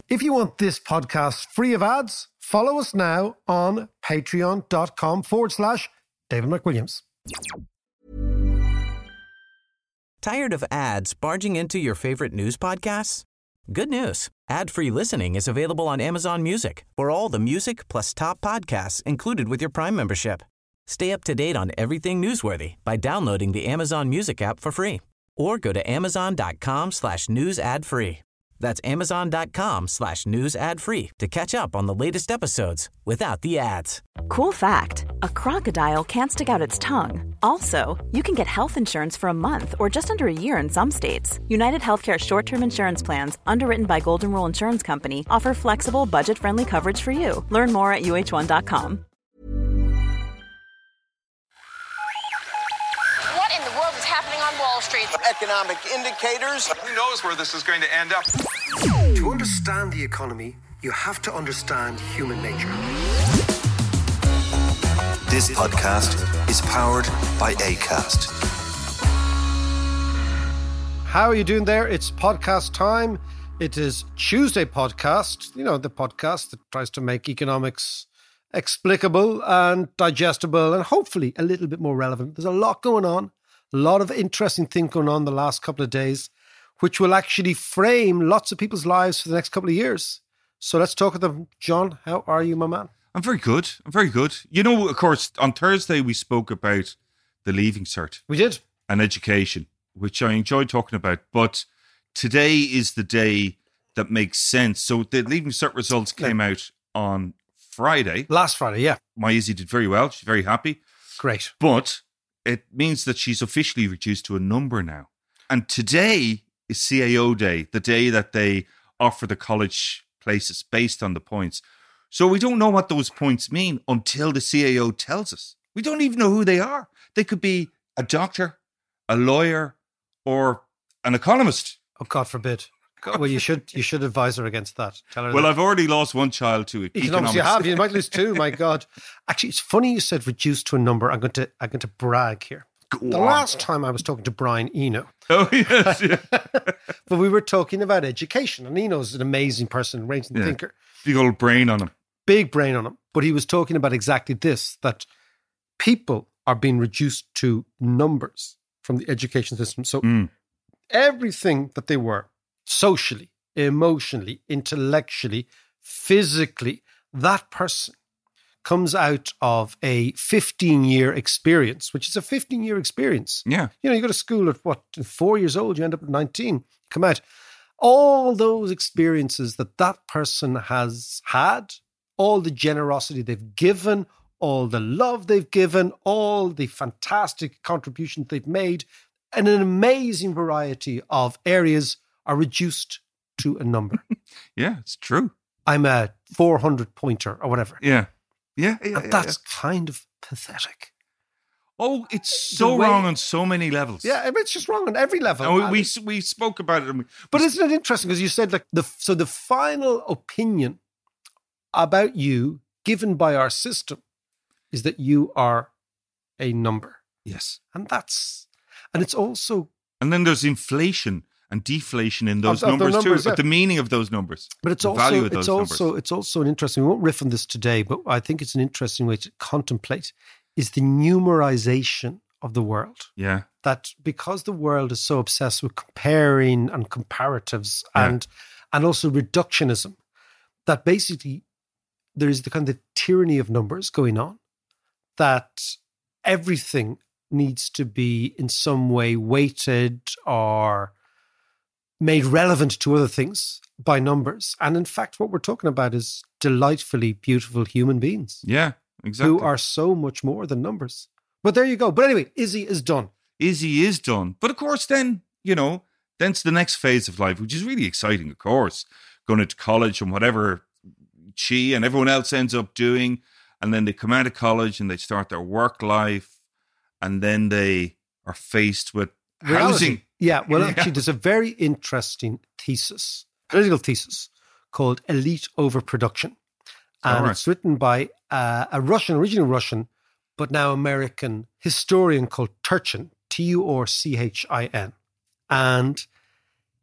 If you want this podcast free of ads, follow us now on patreon.com/David McWilliams. Tired of ads barging into your favorite news podcasts? Good news. Ad-free listening is available on Amazon Music for all the music plus top podcasts included with your Prime membership. Stay up to date on everything newsworthy by downloading the Amazon Music app for free or go to amazon.com/news ad free. That's amazon.com/news ad free to catch up on the latest episodes without the ads. Cool fact, a crocodile can't stick out its tongue. Also, you can get health insurance for a month or just under a year in some states. United Healthcare short-term insurance plans, underwritten by Golden Rule Insurance Company, offer flexible, budget-friendly coverage for you. Learn more at uh1.com. What in the world is happening on Wall Street? Economic indicators. Who knows where this is going to end up? To understand the economy, you have to understand human nature. This podcast is powered by Acast. How are you doing there? It's podcast time. It is Tuesday podcast, you know, the podcast that tries to make economics explicable and digestible and hopefully a little bit more relevant. There's a lot going on, a lot of interesting things going on the last couple of days, which will actually frame lots of people's lives for the next couple of years. So let's talk to them. John, how are you, my man? I'm very good. You know, of course, on Thursday we spoke about the Leaving Cert. We did. And education, which I enjoyed talking about. But today is the day that makes sense. So the Leaving Cert results came out on Friday. Last Friday, yeah. My Izzy did very well. She's very happy. Great. But it means that she's officially reduced to a number now. And today is CAO Day, the day that they offer the college places based on the points. So we don't know what those points mean until the CAO tells us. We don't even know who they are. They could be a doctor, a lawyer, or an economist. Oh, God forbid. Well, you should advise her against that. Tell her well, that. I've already lost one child to economics. You have. You might lose two. My God. Actually, it's funny you said reduced to a number. I'm going to brag here. The last time I was talking to Brian Eno. Oh, yes. Yeah. But we were talking about education. And Eno's an amazing person, amazing thinker. Big old brain on him. Big brain on him. But he was talking about exactly this, that people are being reduced to numbers from the education system. So everything that they were, socially, emotionally, intellectually, physically, that person comes out of a 15-year experience, which is a 15-year experience. Yeah. You know, you go to school at 4 years old, you end up at 19, come out. All those experiences that person has had, all the generosity they've given, all the love they've given, all the fantastic contributions they've made, and an amazing variety of areas are reduced to a number. Yeah, it's true. I'm a 400-pointer or whatever. Yeah. That's kind of pathetic. Oh, it's so wrong on so many levels. Yeah, it's just wrong on every level. And we spoke about it. But isn't it interesting? Because you said like the final opinion about you given by our system is that you are a number. Yes. And it's also... And then there's inflation and deflation in those numbers too. Yeah. The meaning of those numbers. But it's also an interesting, we won't riff on this today, but I think it's an interesting way to contemplate is the numerization of the world. Yeah. That because the world is so obsessed with comparing and comparatives and also reductionism, that basically there is the kind of tyranny of numbers going on, that everything needs to be in some way weighted or made relevant to other things by numbers. And in fact, what we're talking about is delightfully beautiful human beings. Yeah, exactly. Who are so much more than numbers. But there you go. But anyway, Izzy is done. But of course, then, then it's the next phase of life, which is really exciting, of course. Going into college and whatever she and everyone else ends up doing. And then they come out of college and they start their work life. And then they are faced with housing. Yeah, well, actually, there's a very interesting political thesis called Elite Overproduction. And it's written by original Russian, but now American historian called Turchin, Turchin. And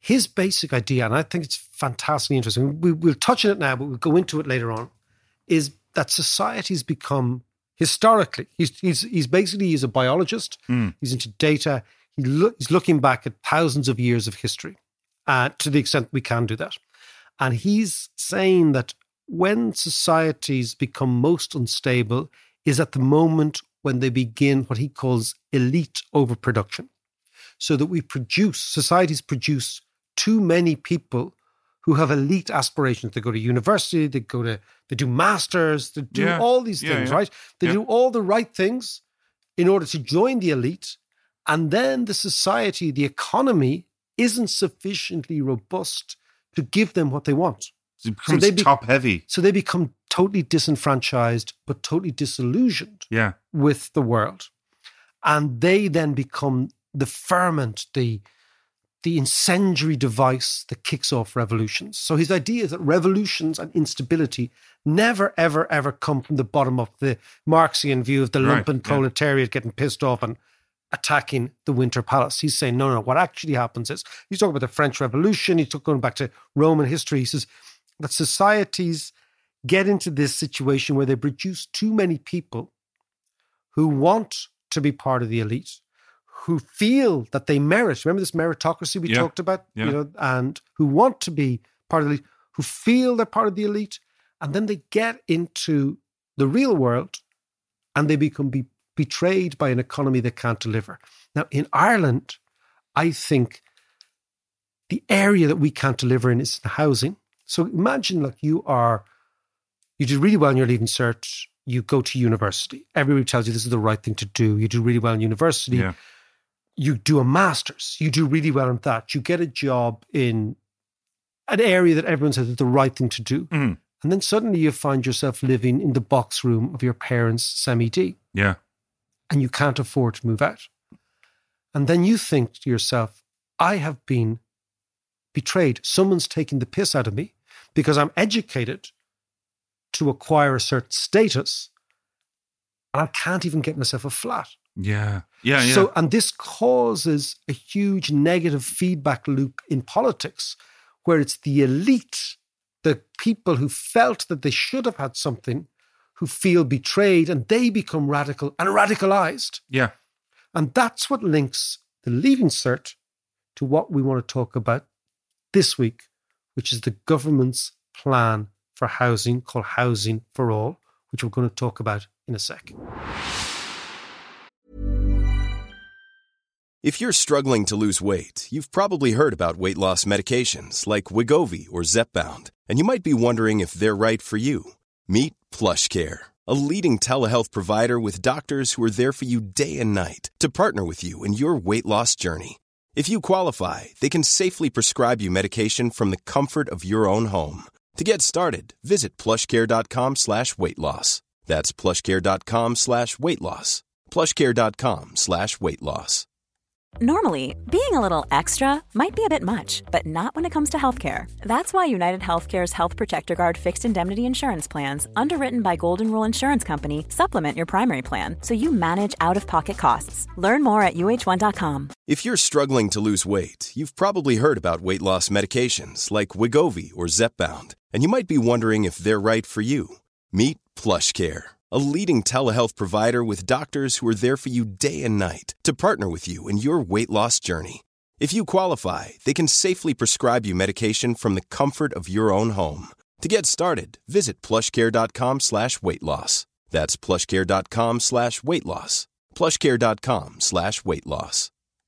his basic idea, and I think it's fantastically interesting, we'll touch on it now, but we'll go into it later on, is that society's become, historically, he's basically, he's a biologist, he's into data, he's looking back at thousands of years of history, to the extent we can do that. And he's saying that when societies become most unstable is at the moment when they begin what he calls elite overproduction. So that societies produce too many people who have elite aspirations. They go to university, they do masters, they do all these things, right? They do all the right things in order to join the elite. And then the society, the economy, isn't sufficiently robust to give them what they want. It becomes top heavy. So they become totally disenfranchised, but totally disillusioned with the world. And they then become the ferment, the incendiary device that kicks off revolutions. So his idea is that revolutions and instability never, ever, ever come from the bottom of the Marxian view of the lumpen proletariat getting pissed off and attacking the Winter Palace. He's saying, no, what actually happens is, he's talking about the French Revolution, he's going back to Roman history. He says that societies get into this situation where they produce too many people who want to be part of the elite, who feel that they merit. Remember this meritocracy we talked about? Yeah. You know, and who want to be part of the elite, who feel they're part of the elite, and then they get into the real world and they become betrayed by an economy that can't deliver. Now, in Ireland, I think the area that we can't deliver in is housing. So imagine like you do really well in your Leaving Cert, you go to university. Everybody tells you this is the right thing to do. You do really well in university. Yeah. You do a master's. You do really well in that. You get a job in an area that everyone says is the right thing to do. Mm. And then suddenly you find yourself living in the box room of your parents' semi-D. Yeah. And you can't afford to move out. And then you think to yourself, I have been betrayed. Someone's taking the piss out of me because I'm educated to acquire a certain status and I can't even get myself a flat. Yeah. So, and this causes a huge negative feedback loop in politics where it's the elite, the people who felt that they should have had something, who feel betrayed and they become radical and radicalized. Yeah. And that's what links the Leaving Cert to what we want to talk about this week, which is the government's plan for housing called Housing for All, which we're going to talk about in a sec. If you're struggling to lose weight, you've probably heard about weight loss medications like Wegovy or Zepbound, and you might be wondering if they're right for you. Meet PlushCare, a leading telehealth provider with doctors who are there for you day and night to partner with you in your weight loss journey. If you qualify, they can safely prescribe you medication from the comfort of your own home. To get started, visit plushcare.com/weightloss. That's plushcare.com/weightloss. plushcare.com/weightloss. Normally, being a little extra might be a bit much, but not when it comes to healthcare. That's why United Healthcare's Health Protector Guard fixed indemnity insurance plans, underwritten by Golden Rule Insurance Company, supplement your primary plan so you manage out-of-pocket costs. Learn more at UH1.com. If you're struggling to lose weight, you've probably heard about weight loss medications like Wegovy or Zepbound, and you might be wondering if they're right for you. Meet PlushCare, a leading telehealth provider with doctors who are there for you day and night to partner with you in your weight loss journey. If you qualify, they can safely prescribe you medication from the comfort of your own home. To get started, visit plushcare.com/weightloss. That's plushcare.com/weightloss. plushcare.com/weightloss.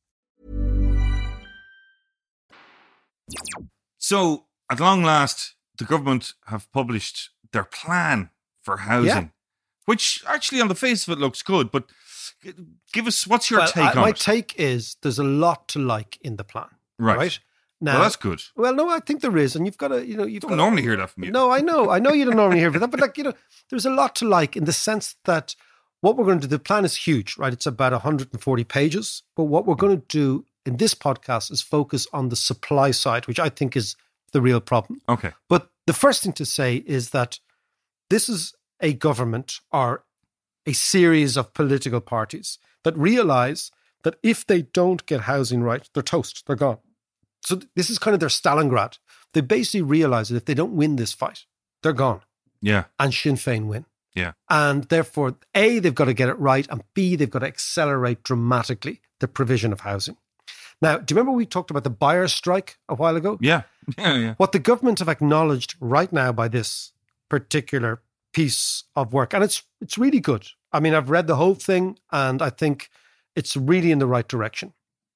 So, at long last, the government have published their plan for housing, which actually on the face of it looks good, but give us, what's your take on it? My take is there's a lot to like in the plan. Right? Now, well, that's good. Well, no, I think there is. And you've got to, you don't normally hear that from you. No, I know you don't normally hear that, but there's a lot to like in the sense that what we're going to do, the plan is huge, right? It's about 140 pages, but what we're going to do in this podcast is focus on the supply side, which I think is the real problem. Okay. But the first thing to say is that this is a government or a series of political parties that realize that if they don't get housing right, they're toast, they're gone. So this is kind of their Stalingrad. They basically realize that if they don't win this fight, they're gone. Yeah. And Sinn Féin win. Yeah. And therefore, A, they've got to get it right, and B, they've got to accelerate dramatically the provision of housing. Now, do you remember we talked about the buyers' strike a while ago? Yeah. Yeah. What the government have acknowledged right now by this particular piece of work, and it's really good. I mean, I've read the whole thing, and I think it's really in the right direction.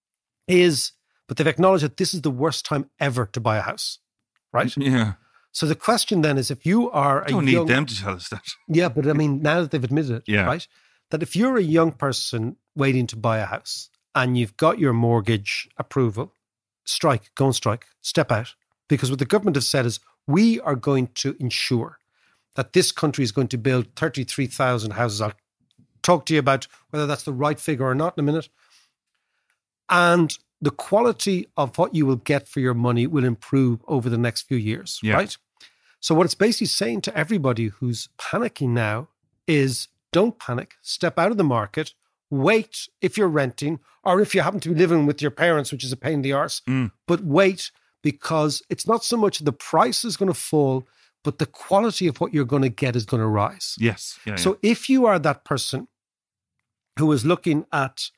But they've acknowledged that this is the worst time ever to buy a house, right? Yeah. So the question then is, if you are I don't need them to tell us that. Yeah, but I mean, now that they've admitted it, Yeah. right? That if you're a young person waiting to buy a house and you've got your mortgage approval, go on strike, step out. Because what the government have said is, we are going to ensure that this country is going to build 33,000 houses. I'll talk to you about whether that's the right figure or not in a minute. And the quality of what you will get for your money will improve over the next few years, right? So what it's basically saying to everybody who's panicking now is, don't panic, step out of the market, wait if you're renting, or if you happen to be living with your parents, which is a pain in the arse, but wait, because it's not so much the price is going to fall, but the quality of what you're going to get is going to rise. Yes. Yeah, So if you are that person who is looking at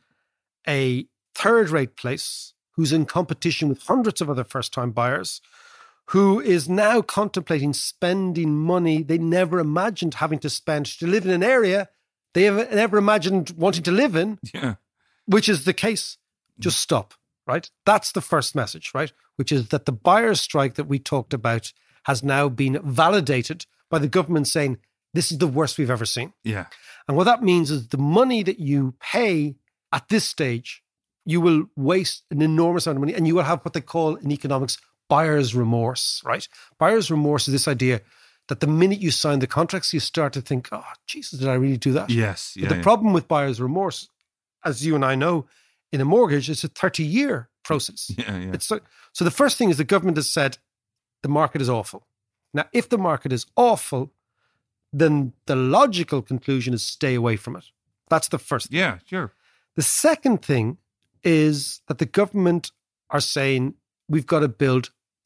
a third-rate place, who's in competition with hundreds of other first-time buyers, who is now contemplating spending money they never imagined having to spend to live in an area they never imagined wanting to live in, which is the case, just stop, right? That's the first message, right? Which is that the buyer's strike that we talked about has now been validated by the government saying, this is the worst we've ever seen. Yeah. And what that means is the money that you pay at this stage, you will waste an enormous amount of money, and you will have what they call in economics buyer's remorse, right? Buyer's remorse is this idea that the minute you sign the contracts, you start to think, oh, Jesus, did I really do that? Yes. But the problem with buyer's remorse, as you and I know, in a mortgage, it's a 30-year process. Yeah. So the first thing is the government has said the market is awful. Now, if the market is awful, then the logical conclusion is stay away from it. That's the first thing. Yeah, sure. The second thing is that the government are saying we've got to build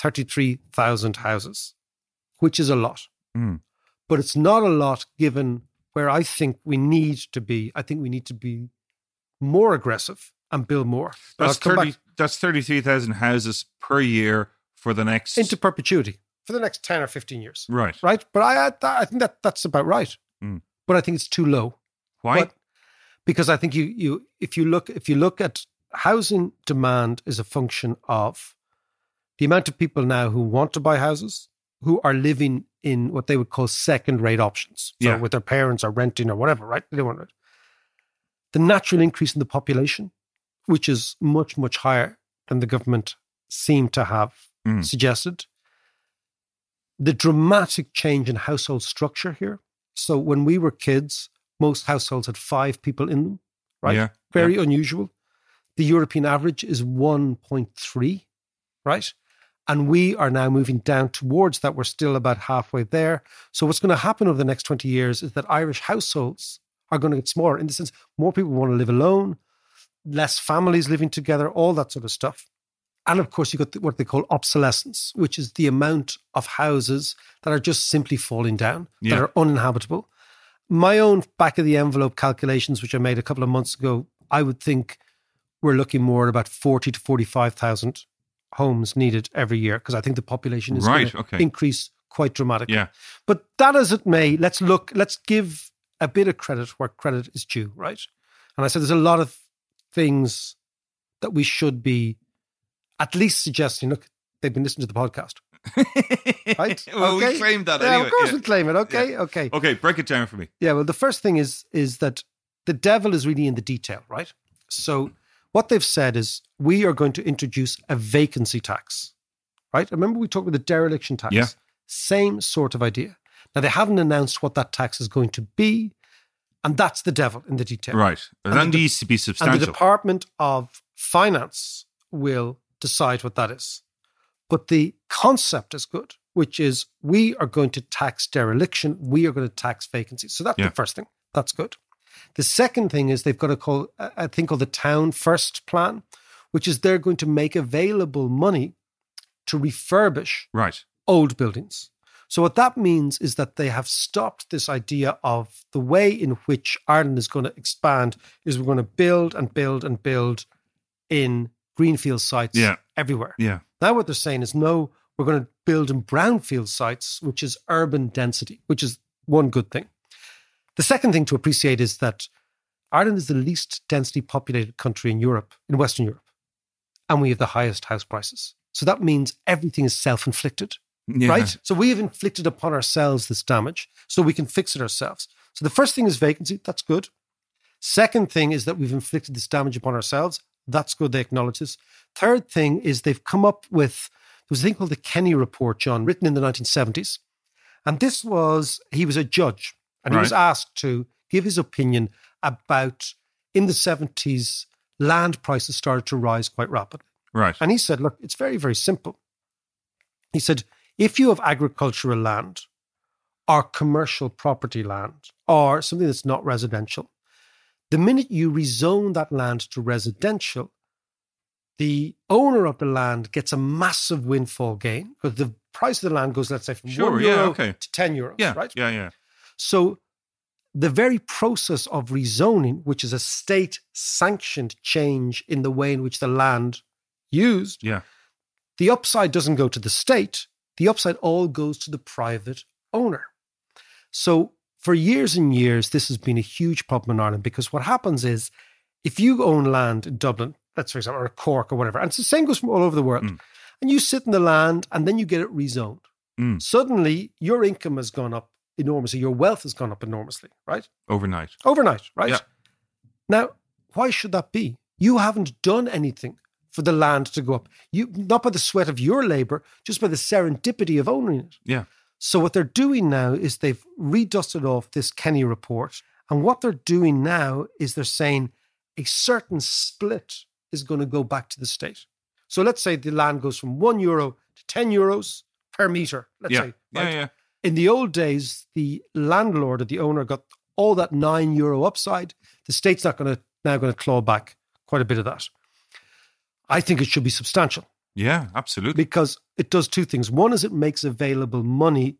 33,000 houses, which is a lot. But it's not a lot given where I think we need to be. I think we need to be more aggressive and build more. That's 33,000 houses per year for the next... Into perpetuity, for the next 10 or 15 years. Right. Right? But I think that's about right. But I think it's too low. Why? Because I think if you look at housing demand is a function of the amount of people now who want to buy houses, who are living in what they would call second-rate options. So with their parents or renting or whatever, right? They want it. The natural increase in the population, which is much, much higher than the government seem to have suggested. The dramatic change in household structure here. So when we were kids, most households had 5 people in them, right? Yeah. Very unusual. The European average is 1.3, right? And we are now moving down towards that. We're still about halfway there. So what's going to happen over the next 20 years is that Irish households are going to get smaller, in the sense more people want to live alone, less families living together, all that sort of stuff. And of course, you've got what they call obsolescence, which is the amount of houses that are just simply falling down, that are uninhabitable. My own back of the envelope calculations, which I made a couple of months ago, I would think we're looking more at about 40 to 45,000 homes needed every year, because I think the population is going to increase quite dramatically. Yeah. But that as it may, let's give a bit of credit where credit is due, right? And I said there's a lot of things that we should be at least suggesting. Look, they've been listening to the podcast. Right? Well, we claimed that anyway. Of course we claim it. Okay. Okay, break it down for me. Yeah, well, the first thing is that the devil is really in the detail, right? So what they've said is we are going to introduce a vacancy tax, right? Remember we talked about the dereliction tax? Yeah. Same sort of idea. Now, they haven't announced what that tax is going to be, and that's the devil in the detail. Right. That needs to be substantial. And the Department of Finance will decide what that is. But the concept is good, which is we are going to tax dereliction, we are going to tax vacancies. So that's the first thing. That's good. The second thing is they've got to call a thing called the Town First Plan, which is they're going to make available money to refurbish Right. old buildings. So what that means is that they have stopped this idea of the way in which Ireland is going to expand is we're going to build and build and build in greenfield sites everywhere. Yeah. Now what they're saying is, no, we're going to build in brownfield sites, which is urban density, which is one good thing. The second thing to appreciate is that Ireland is the least densely populated country in Europe, in Western Europe, and we have the highest house prices. So that means everything is self-inflicted. Yeah. Right? So we have inflicted upon ourselves this damage so we can fix it ourselves. So the first thing is vacancy. That's good. Second thing is that we've inflicted this damage upon ourselves. That's good. They acknowledge this. Third thing is they've come up with, there was a thing called the Kenny Report, John, written in the 1970s. And this was, he was a judge and he was asked to give his opinion about, in the 70s, land prices started to rise quite rapidly. Right. And he said, look, it's very, very simple. He said, if you have agricultural land or commercial property land or something that's not residential, the minute you rezone that land to residential, the owner of the land gets a massive windfall gain because the price of the land goes, let's say, from €1 to €10, right? Yeah. So the very process of rezoning, which is a state-sanctioned change in the way in which the land used, the upside doesn't go to the state. The upside all goes to the private owner. So for years and years, this has been a huge problem in Ireland because what happens is if you own land in Dublin, let's for example, or Cork or whatever, and it's the same goes from all over the world, and you sit in the land and then you get it rezoned. Suddenly, your income has gone up enormously. Your wealth has gone up enormously, right? Overnight, right? Yeah. Now, why should that be? You haven't done anything for the land to go up. You, not by the sweat of your labor, just by the serendipity of owning it. Yeah. So what they're doing now is they've redusted off this Kenny report. And what they're doing now is they're saying a certain split is going to go back to the state. So let's say the land goes from €1 to €10 per metre, let's say. Right? Yeah. In the old days, the landlord or the owner got all that €9 upside. The state's now going to claw back quite a bit of that. I think it should be substantial. Yeah, absolutely. Because it does two things. One is it makes available money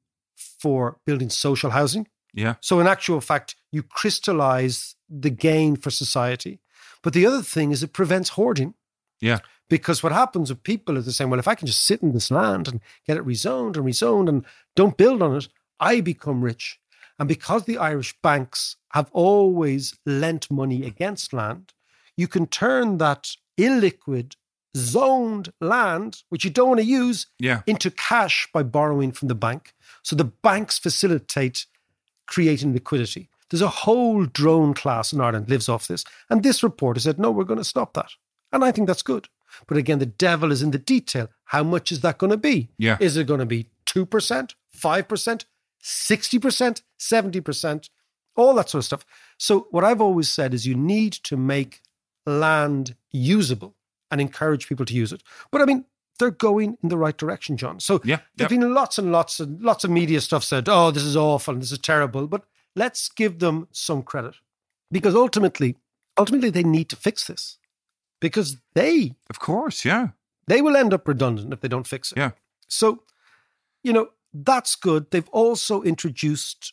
for building social housing. Yeah. So in actual fact, you crystallize the gain for society. But the other thing is it prevents hoarding. Yeah. Because what happens with people is they're saying, well, if I can just sit in this land and get it rezoned and don't build on it, I become rich. And because the Irish banks have always lent money against land, you can turn that illiquid, zoned land, which you don't want to use, into cash by borrowing from the bank. So the banks facilitate creating liquidity. There's a whole drone class in Ireland lives off this. And this reporter said, no, we're going to stop that. And I think that's good. But again, the devil is in the detail. How much is that going to be? Yeah. Is it going to be 2%, 5%, 60%, 70%, all that sort of stuff? So what I've always said is you need to make land usable and encourage people to use it. But I mean, they're going in the right direction, John. So there's been lots and lots of media stuff said, oh, this is awful and this is terrible. But let's give them some credit because ultimately they need to fix this because of course, they will end up redundant if they don't fix it. Yeah. So, that's good. They've also introduced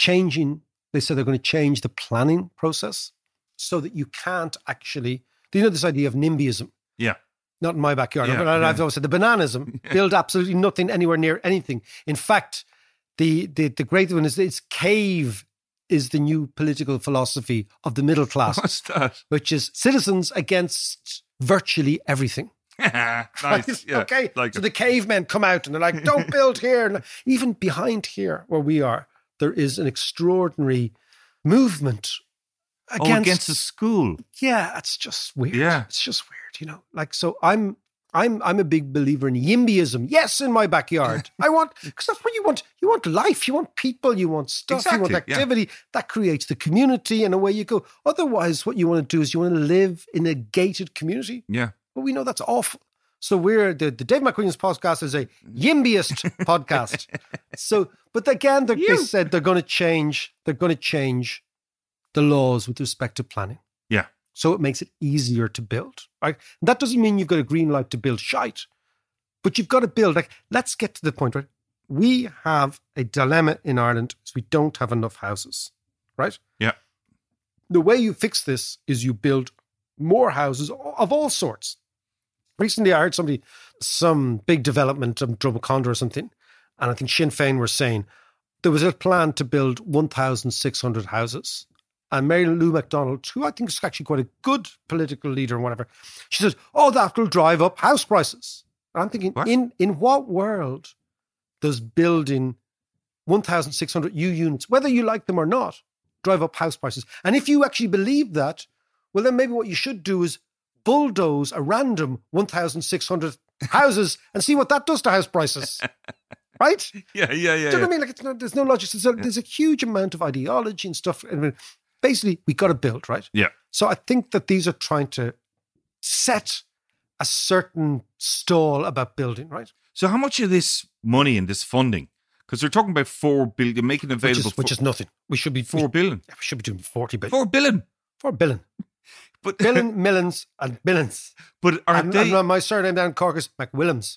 they said they're going to change the planning process so that you can't actually, this idea of NIMBYism? Yeah. Not in my backyard. But I've always said the bananism, build absolutely nothing anywhere near anything. In fact, the great one is it's cave is the new political philosophy of the middle class. What's that? Which is citizens against virtually everything. Nice. Yeah. Okay. So the cavemen come out and they're like, don't build here. And even behind here where we are, there is an extraordinary movement against the school. Yeah, it's just weird. Yeah. It's just weird, so I'm a big believer in YIMBYism. Yes, in my backyard. Because that's what you want. You want life, you want people, you want stuff, you want activity. That creates the community and away you go. Otherwise, what you want to do is you want to live in a gated community. Yeah. But we know that's awful. So we're the Dave McQueen's podcast is a YIMBYist podcast. So, but again, they said they're going to change the laws with respect to planning. Yeah. So it makes it easier to build, right? And that doesn't mean you've got a green light to build shite, but you've got to build. Like, let's get to the point, right? We have a dilemma in Ireland is we don't have enough houses, right? Yeah. The way you fix this is you build more houses of all sorts. Recently, I heard some big development of Drumcondra or something, and I think Sinn Féin were saying there was a plan to build 1,600 houses. And Mary Lou MacDonald, who I think is actually quite a good political leader and whatever, she says, oh, that will drive up house prices. And I'm thinking, what? In what world does building 1,600 new units, whether you like them or not, drive up house prices? And if you actually believe that, well, then maybe what you should do is bulldoze a random 1,600 houses and see what that does to house prices. Right? Yeah. Do you know what I mean? Like, there's no logic. There's a huge amount of ideology and stuff. I mean, basically, we got to build, right? Yeah. So I think that these are trying to set a certain stall about building, right? So how much of this money and this funding? Because they're talking about 4 billion, making available, which is nothing. We should be 4 billion. We should be doing 40 billion. 4 billion. 4 billion. But billion, millions, and billions. But are they? And my surname down in Cork is McWillams.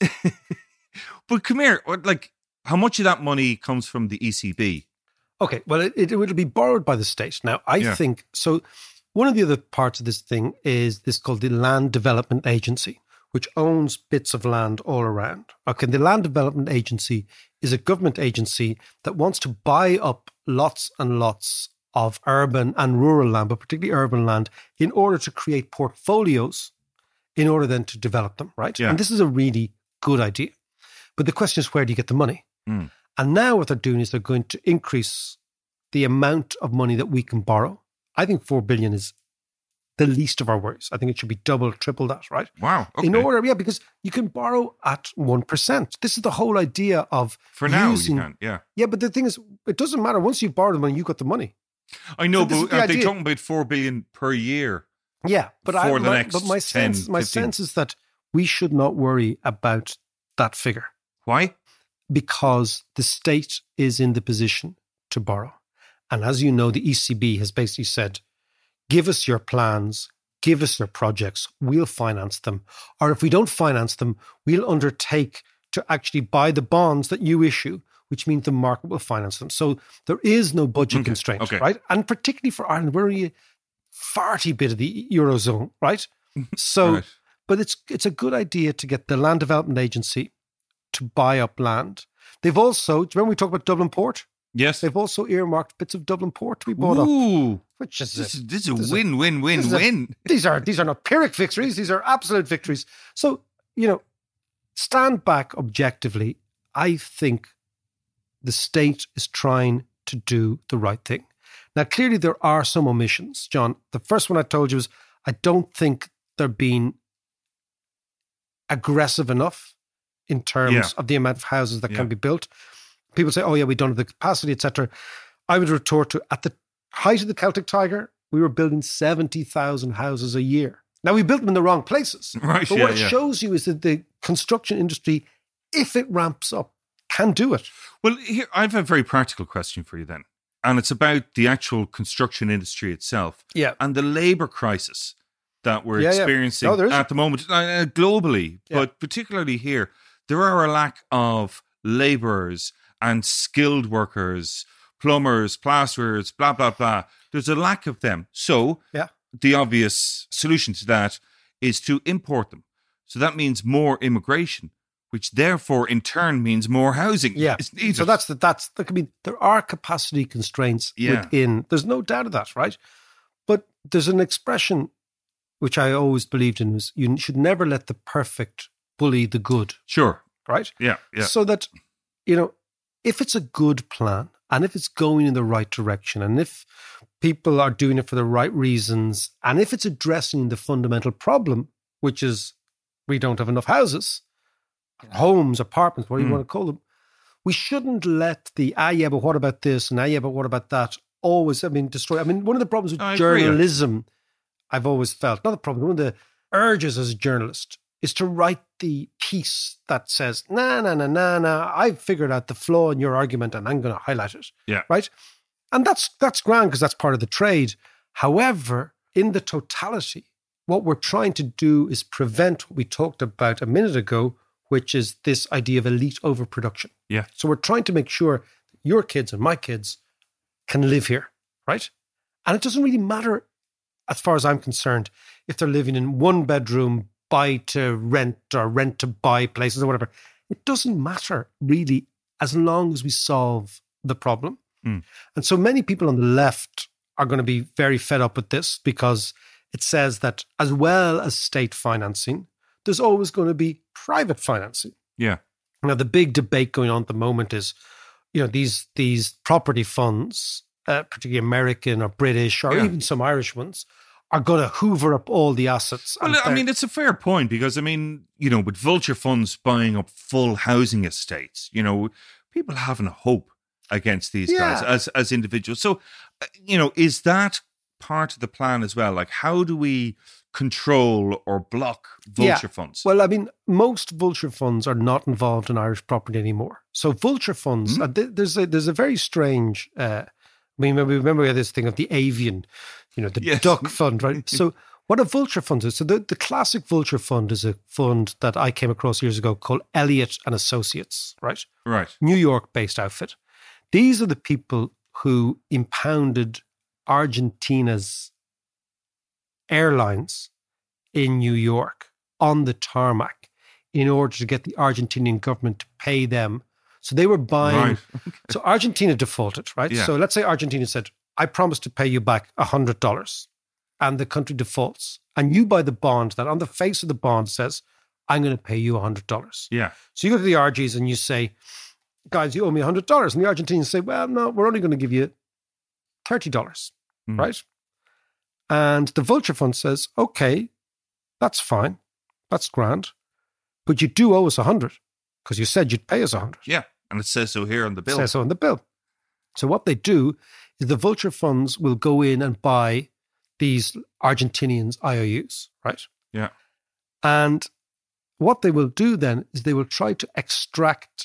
But come here, like, how much of that money comes from the ECB? Okay, well, it will be borrowed by the state. Now, I think, so one of the other parts of this thing is this called the Land Development Agency, which owns bits of land all around. Okay, the Land Development Agency is a government agency that wants to buy up lots and lots of urban and rural land, but particularly urban land, in order to create portfolios, in order then to develop them, right? Yeah. And this is a really good idea. But the question is, where do you get the money? And now what they're doing is they're going to increase the amount of money that we can borrow. I think 4 billion is the least of our worries. I think it should be double, triple that, right? Wow. Okay. In order, because you can borrow at 1%. This is the whole idea of For now, using, you can, yeah. Yeah, but the thing is, it doesn't matter. Once you borrow the money, you got the money. I know, So this is but the are they idea. talking about 4 billion per year? Yeah, but my 10, sense is that we should not worry about that figure. Why? Because the state is in the position to borrow. And as you know, the ECB has basically said, give us your plans, give us your projects, we'll finance them. Or if we don't finance them, we'll undertake to actually buy the bonds that you issue, which means the market will finance them. So there is no budget constraint, right? And particularly for Ireland, we're a farty bit of the Eurozone, right? So, Right. But it's a good idea to get the Land Development Agency to buy up land. They've also, do you remember we talked about Dublin Port? Yes. They've also earmarked bits of Dublin Port to be bought up. Ooh. Which is This is a win-win-win-win. These are not Pyrrhic victories. These are absolute victories. So, stand back objectively. I think the state is trying to do the right thing. Now, clearly there are some omissions, John. The first one I told you was I don't think they're being aggressive enough in terms of the amount of houses that can be built. People say, oh yeah, we don't have the capacity, etc. I would retort to, at the height of the Celtic Tiger, we were building 70,000 houses a year. Now, we built them in the wrong places. Right, but what it shows you is that the construction industry, if it ramps up, can do it. Well, here, I have a very practical question for you then. And it's about the actual construction industry itself. Yeah. And the labour crisis that we're experiencing at the moment, globally, but particularly here. There are a lack of labourers and skilled workers, plumbers, plasterers, blah, blah, blah. There's a lack of them. So the obvious solution to that is to import them. So that means more immigration, which therefore in turn means more housing. Yeah. So there are capacity constraints within. There's no doubt of that, right? But there's an expression which I always believed in was you should never let the perfect bully the good. Sure. Right? Yeah. So that, if it's a good plan and if it's going in the right direction and if people are doing it for the right reasons and if it's addressing the fundamental problem, which is we don't have enough houses, homes, apartments, what do you want to call them, we shouldn't let the, but what about this? And but what about that? Always, destroy. One of the problems with journalism, I've always felt, not the problem, one of the urges as a journalist is to write the piece that says, nah, I've figured out the flaw in your argument and I'm going to highlight it. Yeah. Right? And that's grand because that's part of the trade. However, in the totality, what we're trying to do is prevent what we talked about a minute ago, which is this idea of elite overproduction. Yeah. So we're trying to make sure that your kids and my kids can live here, right? And it doesn't really matter, as far as I'm concerned, if they're living in one bedroom, buy to rent or rent to buy places or whatever. It doesn't matter really, as long as we solve the problem. And so many people on the left are going to be very fed up with this, because it says that as well as state financing, there's always going to be private financing. Yeah. Now, the big debate going on at the moment is, these property funds, particularly American or British or even some Irish ones, are going to hoover up all the assets. Well, I mean, it's a fair point, because, I mean, with vulture funds buying up full housing estates, people having a hope against these guys as individuals. So, is that part of the plan as well? Like, how do we control or block vulture funds? Well, I mean, most vulture funds are not involved in Irish property anymore. So vulture funds, there's a very strange, remember we had this thing of the avian, the duck fund, right? So what a vulture fund is, so the classic vulture fund is a fund that I came across years ago called Elliott and Associates, right? Right. New York-based outfit. These are the people who impounded Argentina's airlines in New York on the tarmac in order to get the Argentinian government to pay them. So they were buying. Right. Okay. So Argentina defaulted, right? Yeah. So let's say Argentina said, I promise to pay you back $100, and the country defaults. And you buy the bond that on the face of the bond says, I'm going to pay you $100. Yeah. So you go to the RGs and you say, guys, you owe me $100. And the Argentinians say, well, no, we're only going to give you $30, right? And the vulture fund says, okay, that's fine. That's grand. But you do owe us 100 because you said you'd pay us 100. Yeah. And it says so here on the bill. It says so on the bill. So what they do is the vulture funds will go in and buy these Argentinians IOUs, right? Yeah. And what they will do then is they will try to extract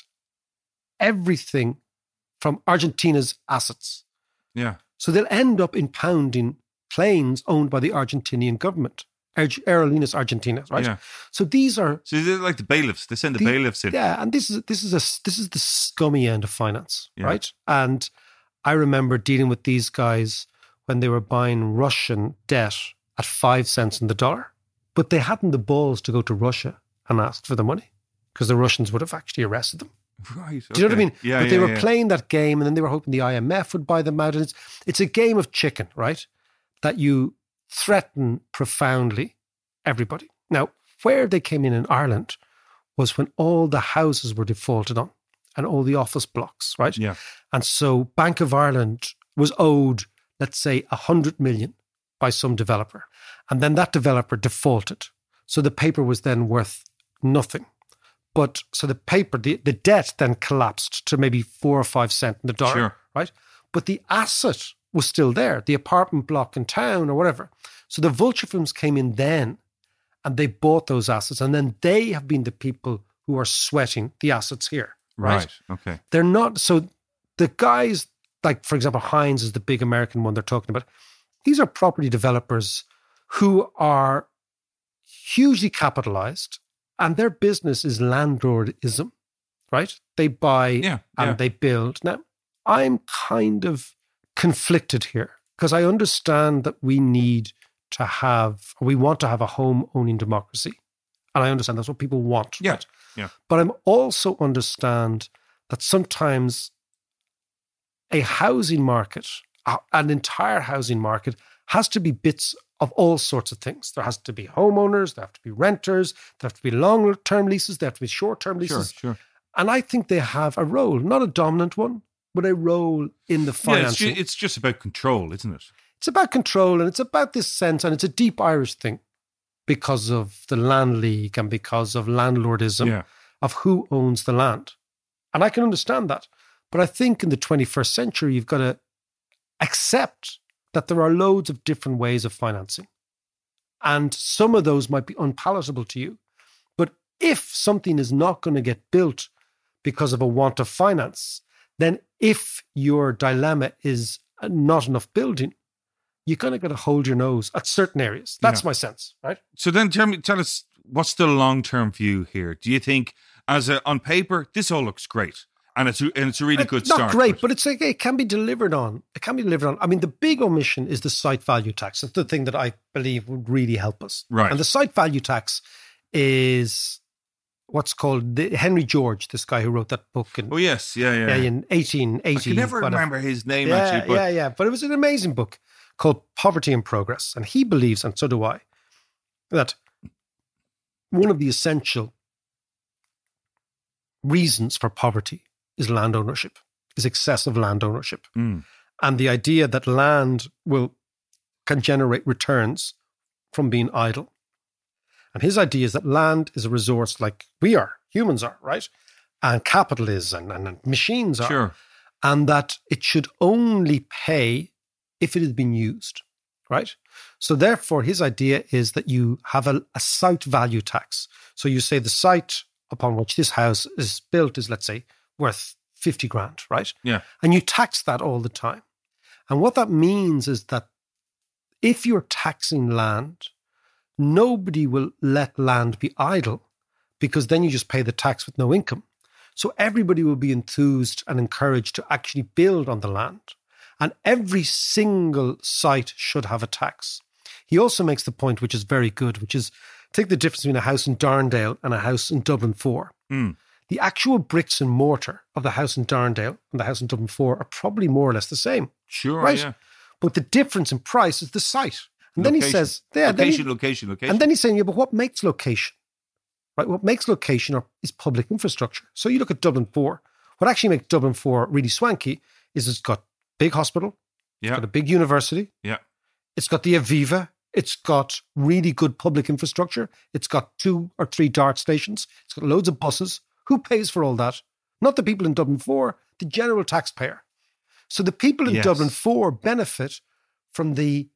everything from Argentina's assets. Yeah. So they'll end up impounding planes owned by the Argentinian government, Aerolíneas Argentinas, right? Yeah. So these are they're like the bailiffs. They send the bailiffs in. Yeah, and this is the scummy end of finance, right? And I remember dealing with these guys when they were buying Russian debt at 5 cents in the dollar, but they hadn't the balls to go to Russia and ask for the money because the Russians would have actually arrested them. Right. Do you know what I mean? Yeah, but they were playing that game, and then they were hoping the IMF would buy them out. And it's a game of chicken, right? That you threaten profoundly everybody. Now, where they came in Ireland was when all the houses were defaulted on and all the office blocks, right? Yeah. And so Bank of Ireland was owed, let's say, 100 million by some developer. And then that developer defaulted. So the paper was then worth nothing. But so the paper, the debt then collapsed to maybe 4 or 5 cents in the dollar, right? But the asset was still there, the apartment block in town or whatever. So the vulture firms came in then and they bought those assets. And then they have been the people who are sweating the assets here, right? Okay. They're not, so the guys, like for example, Hines is the big American one they're talking about. These are property developers who are hugely capitalized. And their business is landlordism, right? They buy and they build. Now, I'm kind of conflicted here because I understand that we want to have a home-owning democracy. And I understand that's what people want. Yeah. Right? Yeah. But I also understand that sometimes a housing market, an entire housing market, has to be bits of all sorts of things. There has to be homeowners, there have to be renters, there have to be long-term leases, there have to be short-term leases. Sure. And I think they have a role, not a dominant one, but a role in the financing. Yeah, it's just about control, isn't it? It's about control, and it's about this sense, and it's a deep Irish thing because of the land league and because of landlordism of who owns the land. And I can understand that. But I think in the 21st century, you've got to accept that there are loads of different ways of financing. And some of those might be unpalatable to you. But if something is not going to get built because of a want of finance, then if your dilemma is not enough building, you kind of got to hold your nose at certain areas. That's my sense, right? So then tell us, what's the long-term view here? Do you think, on paper, this all looks great, and it's a really good start? Not great, but it's like it can be delivered on. It can be delivered on. I mean, the big omission is the site value tax. That's the thing that I believe would really help us. Right. And the site value tax is what's called Henry George, this guy who wrote that book. In 1880. I can never remember his name, actually. But But it was an amazing book called Poverty and Progress. And he believes, and so do I, that one of the essential reasons for poverty is land ownership, is excessive land ownership. And the idea that land can generate returns from being idle. And his idea is that land is a resource like we are, humans are, right? And capital is, and machines are. Sure. And that it should only pay if it has been used, right? So therefore, his idea is that you have a site value tax. So you say the site upon which this house is built is, let's say, worth 50 grand, right? Yeah. And you tax that all the time. And what that means is that if you're taxing land, nobody will let land be idle, because then you just pay the tax with no income. So everybody will be enthused and encouraged to actually build on the land. And every single site should have a tax. He also makes the point, which is very good, which is take the difference between a house in Darndale and a house in Dublin 4. The actual bricks and mortar of the house in Darndale and the house in Dublin 4 are probably more or less the same. Sure, right? Yeah. But the difference in price is the site. And location. Then he says... Location. And then he's saying, but what makes location? Right? What makes location is public infrastructure. So you look at Dublin 4. What actually makes Dublin 4 really swanky is it's got big hospital. It's got a big university. Yeah. It's got the Aviva. It's got really good public infrastructure. It's got 2 or 3 DART stations. It's got loads of buses. Who pays for all that? Not the people in Dublin 4, the general taxpayer. So the people in Dublin 4 benefit from the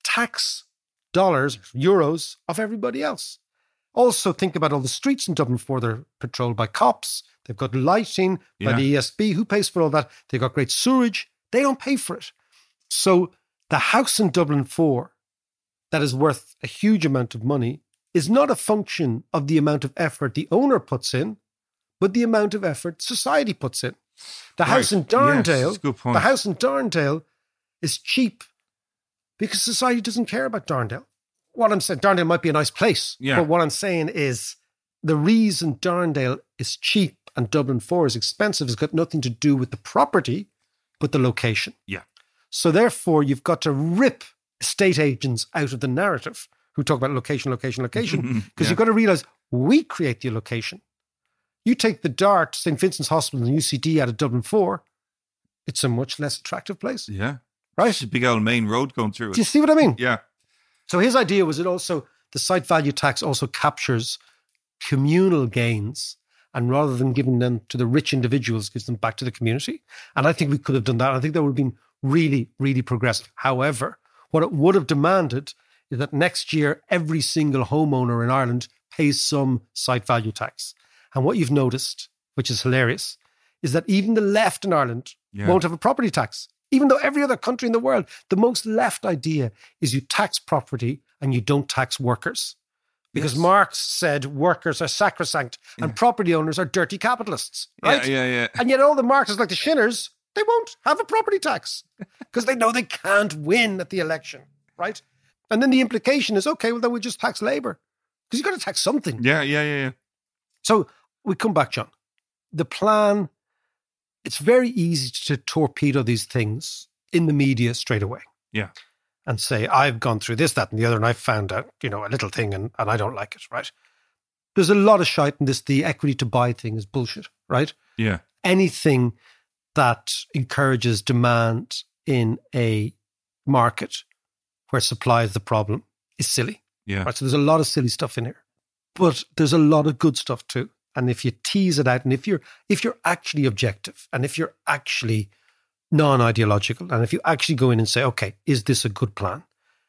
tax dollars, euros of everybody else. Also think about all the streets in Dublin 4. They're patrolled by cops. They've got lighting by the ESB. Who pays for all that? They've got great sewerage. They don't pay for it. So the house in Dublin 4 that is worth a huge amount of money is not a function of the amount of effort the owner puts in, but the amount of effort society puts in. The house in Darndale, the house in Darndale is cheap because society doesn't care about Darndale. What I'm saying, Darndale might be a nice place, but what I'm saying is the reason Darndale is cheap and Dublin 4 is expensive has got nothing to do with the property, but the location. Yeah. So therefore, you've got to rip estate agents out of the narrative who talk about location, because you've got to realize we create the location. You take the DART, St. Vincent's Hospital and UCD out of Dublin 4, it's a much less attractive place. Yeah. Right? It's a big old main road going through it. Do you see what I mean? Yeah. So his idea was the site value tax also captures communal gains, and rather than giving them to the rich individuals, gives them back to the community. And I think we could have done that. I think that would have been really, really progressive. However, what it would have demanded is that next year, every single homeowner in Ireland pays some site value tax. And what you've noticed, which is hilarious, is that even the left in Ireland won't have a property tax. Even though every other country in the world, the most left idea is you tax property and you don't tax workers. Because Marx said workers are sacrosanct and property owners are dirty capitalists. Right? Yeah. And yet all the Marxists like the Shinners, they won't have a property tax because they know they can't win at the election. Right? And then the implication is, okay, well, then we just tax labour. Because you've got to tax something. Yeah. So we come back, John. The plan, it's very easy to torpedo these things in the media straight away. Yeah. And say, I've gone through this, that, and the other, and I found out, a little thing, and I don't like it, right? There's a lot of shite in this. The equity to buy thing is bullshit, right? Yeah. Anything that encourages demand in a market where supply is the problem is silly. Yeah. Right? So there's a lot of silly stuff in here. But there's a lot of good stuff too. And if you tease it out, and if you're actually objective, and if you're actually non-ideological, and if you actually go in and say, okay, is this a good plan?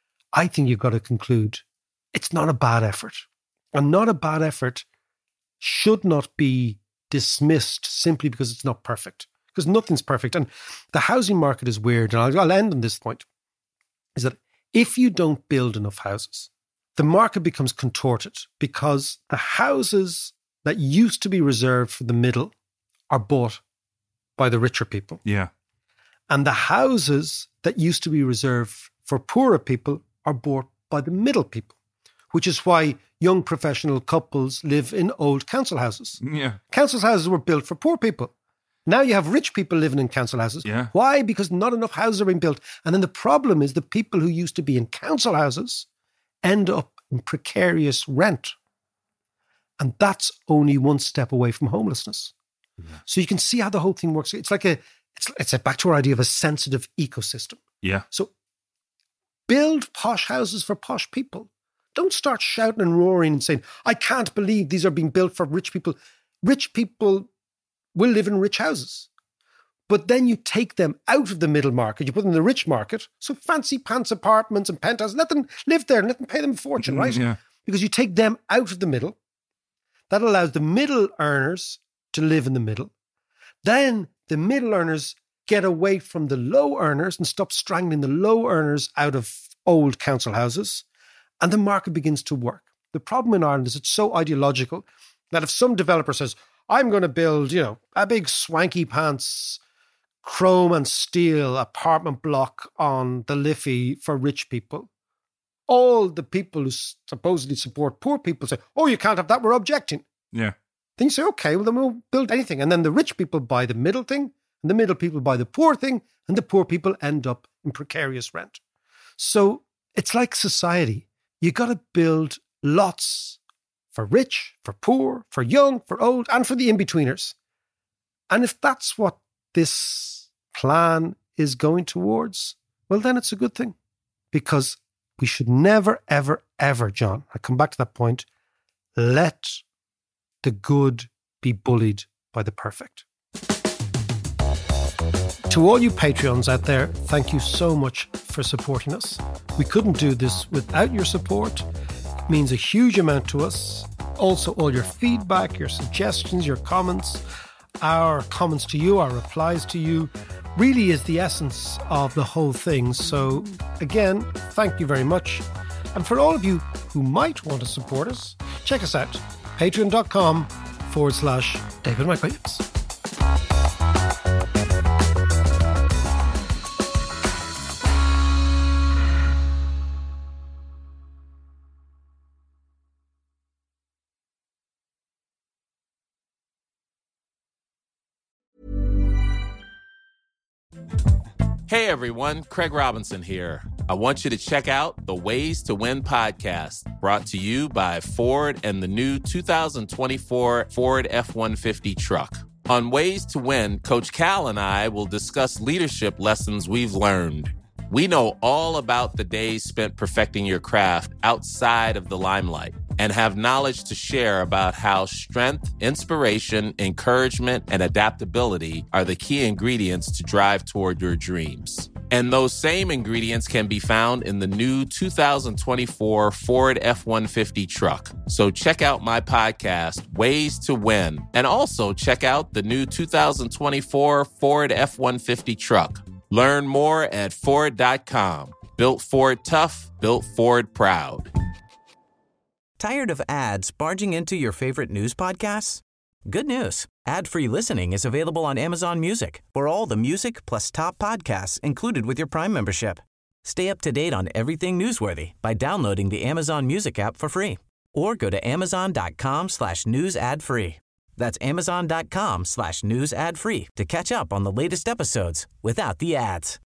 I think you've got to conclude it's not a bad effort. And not a bad effort should not be dismissed simply because it's not perfect. Because nothing's perfect. And the housing market is weird. And I'll end on this point, is that If you don't build enough houses, the market becomes contorted because the houses that used to be reserved for the middle are bought by the richer people. Yeah. And the houses that used to be reserved for poorer people are bought by the middle people, which is why young professional couples live in old council houses. Yeah. Council houses were built for poor people. Now you have rich people living in council houses. Yeah. Why? Because not enough houses are being built. And then the problem is the people who used to be in council houses end up in precarious rent. And that's only one step away from homelessness. Yeah. So you can see how the whole thing works. It's like it's back to our idea of a sensitive ecosystem. Yeah. So build posh houses for posh people. Don't start shouting and roaring and saying, I can't believe these are being built for rich people. Rich people will live in rich houses. But then you take them out of the middle market, you put them in the rich market, so fancy pants apartments and penthouses, let them live there and let them pay them a fortune, right? Yeah. Because you take them out of the middle. That allows the middle earners to live in the middle. Then the middle earners get away from the low earners and stop strangling the low earners out of old council houses. And the market begins to work. The problem in Ireland is it's so ideological that if some developer says, I'm going to build, a big swanky pants, chrome and steel apartment block on the Liffey for rich people, all the people who supposedly support poor people say, oh, you can't have that, we're objecting. Yeah. Then you say, okay, well, then we'll build anything. And then the rich people buy the middle thing, and the middle people buy the poor thing, and the poor people end up in precarious rent. So it's like society. You got to build lots for rich, for poor, for young, for old, and for the in-betweeners. And if that's what this plan is going towards, well, then it's a good thing. Because we should never, ever, ever, John, I come back to that point, let the good be bullied by the perfect. To all you Patreons out there, thank you so much for supporting us. We couldn't do this without your support. It means a huge amount to us. Also, all your feedback, your suggestions, your comments, our comments to you, our replies to you, really is the essence of the whole thing. So, again, thank you very much. And for all of you who might want to support us, check us out, patreon.com/David Mike Williams. Hey everyone, Craig Robinson here. I want you to check out the Ways to Win podcast, brought to you by Ford and the new 2024 Ford F-150 truck. On Ways to Win, Coach Cal and I will discuss leadership lessons we've learned. We know all about the days spent perfecting your craft outside of the limelight and have knowledge to share about how strength, inspiration, encouragement, and adaptability are the key ingredients to drive toward your dreams. And those same ingredients can be found in the new 2024 Ford F-150 truck. So check out my podcast, Ways to Win, and also check out the new 2024 Ford F-150 truck. Learn more at Ford.com. Built Ford tough, built Ford proud. Tired of ads barging into your favorite news podcasts? Good news. Ad-free listening is available on Amazon Music for all the music plus top podcasts included with your Prime membership. Stay up to date on everything newsworthy by downloading the Amazon Music app for free or go to amazon.com/news ad free. That's amazon.com/news ad free to catch up on the latest episodes without the ads.